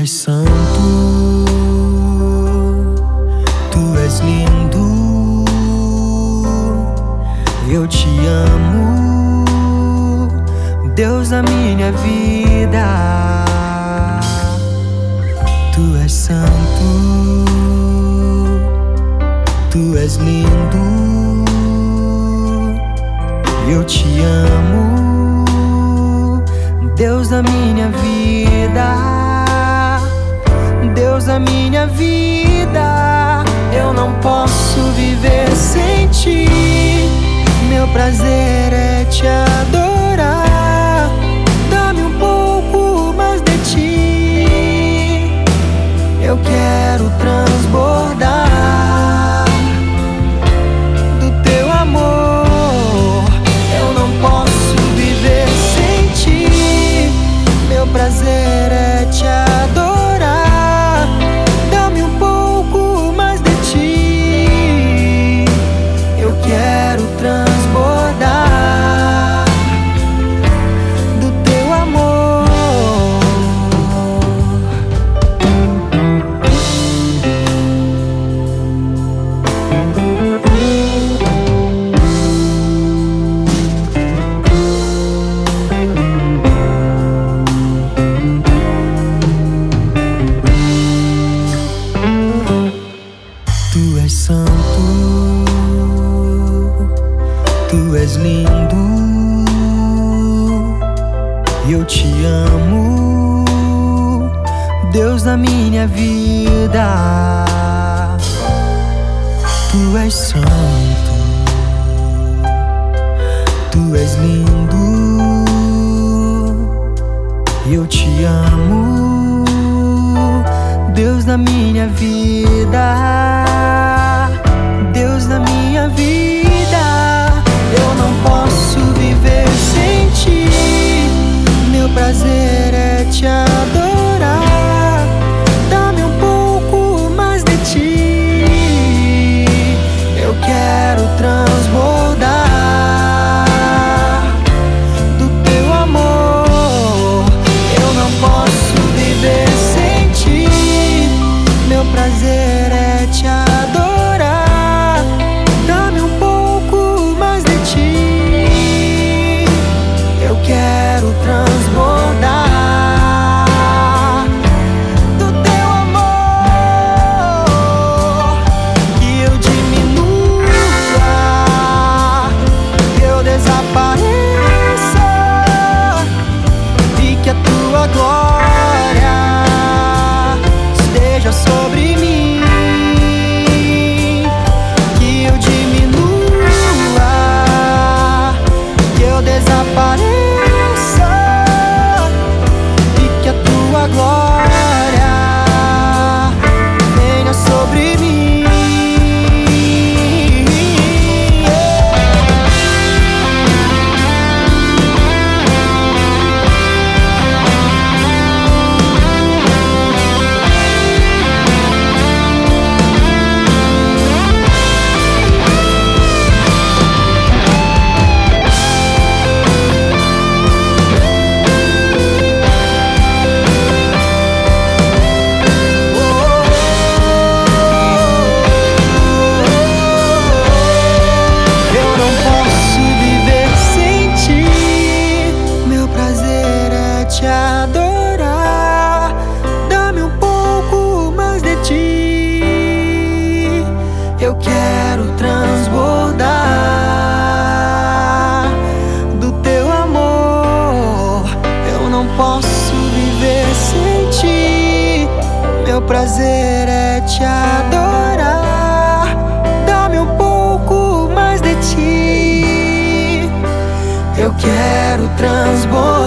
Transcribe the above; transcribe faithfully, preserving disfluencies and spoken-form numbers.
és santo, tu és lindo, eu te amo, Deus da minha vida. Tu és santo, tu és lindo, eu te amo, Deus da minha vida. Deus da minha vida, eu não posso viver sem ti. Meu prazer é te adorar. Dá-me um pouco mais de ti. Eu quero transbordar do teu amor. Eu não posso viver sem ti. Meu prazer é te adorar. Transbordar do teu amor. Tu és santo, tu és lindo, eu te amo, Deus da minha vida. Tu és santo, tu és lindo, eu te amo, Deus da minha vida. Deus da minha vida, eu não posso viver sem ti. Meu prazer é te adorar. Dá-me um pouco mais de ti. Eu quero transbordar do teu amor. Eu não posso viver sem ti. Meu prazer é te adorar. Quero transbordar do teu amor. Que eu diminua, que eu desapareça e que a tua glória esteja sobre mim. Que eu diminua, que eu desapareça a glória venha sobre mim. Te adorar, dá-me um pouco mais de ti. Eu quero transbordar do teu amor. Eu não posso viver sem ti. Meu prazer é te adorar. Dá-me um pouco mais de ti. Eu quero transbordar